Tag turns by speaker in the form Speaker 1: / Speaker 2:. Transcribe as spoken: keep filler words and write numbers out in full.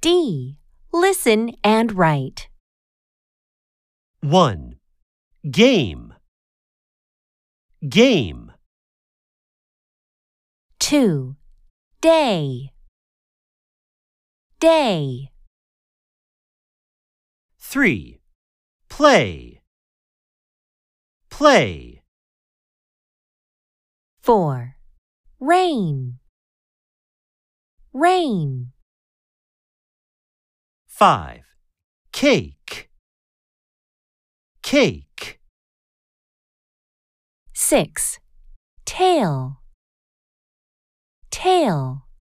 Speaker 1: D. Listen and write.
Speaker 2: one. Game. Game.
Speaker 1: two. Day. Day.
Speaker 2: three. Play. Play.
Speaker 1: four. Rain. Rain.
Speaker 2: five. Cake. Cake.
Speaker 1: six. Tail. Tail.